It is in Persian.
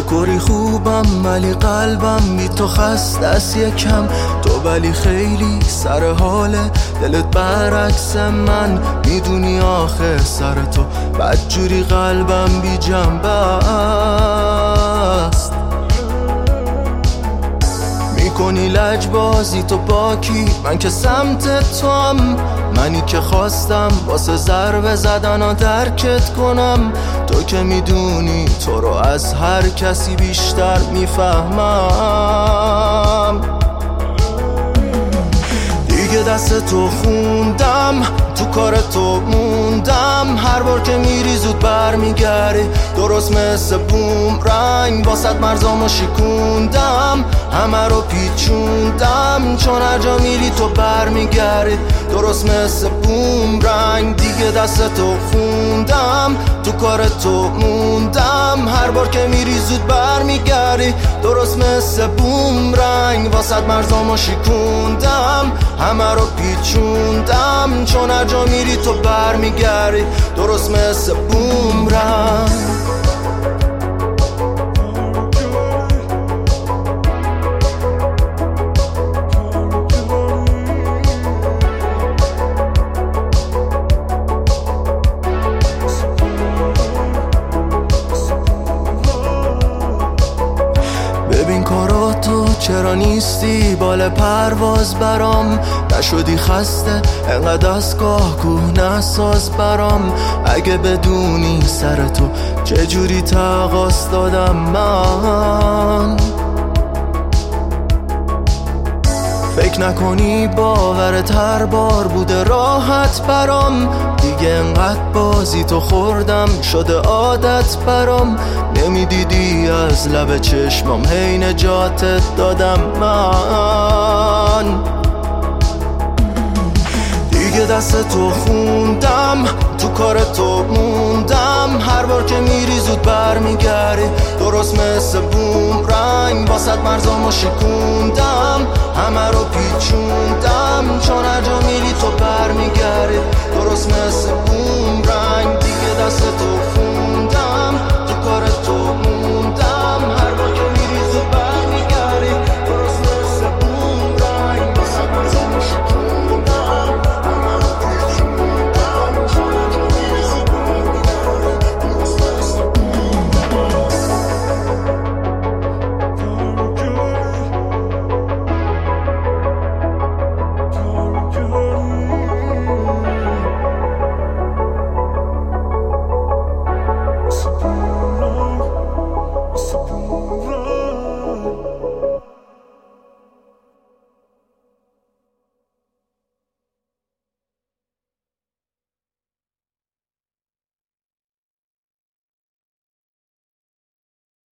کوری خوبم ولی قلبم بی تو خسته است یکم. تو ولی خیلی سر حاله، دلت برعکس من، میدونی آخه سر تو بدجوری قلبم بی جنبه است. میکنی لجبازی تو باکی، من که سمت تو هم، منی که خواستم واسه ضربه زدن و درکت کنم. تو که میدونی تو رو از هر کسی بیشتر میفهمم. دیگه دست تو خوندم، تو کار تو موندم، هر بار که میری زود برمیگردی، درست مثل بومرنگ واسط مرزامو شکوندم، همه رو پیچوندم، چون هر جا میری تو برمیگردی، درست مثل بومرنگ. دیگه دست تو خوندم، تو کار تو موندم، هر بار که میری زود برمیگردی، درست مثل بومرنگ واسط مرزامو شکوندم، همه رو پیچوندم، چون هر جا میری تو برمیگردی، درست مثل بومرنگ. ببین کاراتو چرا نیستی بال پرواز برام، نشدی خسته انقدر از گاه کوه نساز برام. اگه بدونی سر تو چجوری تقاص دادم من، فکر نکنی باورت هر بار بوده راحت برام. دیگه انقدر بازی تو خوردم شده عادت برام، نمیدیدی از لب چشمام هی نجاتت دادم من. دیگه دست تو خوندم، تو کار تو موندم، هر بار که میری زود برمیگردی، درست مثل بومرنگ واسط مرزامو شکوندم، همه رو پیچوندم، چون هر جا میری تو برمیگردی، درست مثل بومرنگ.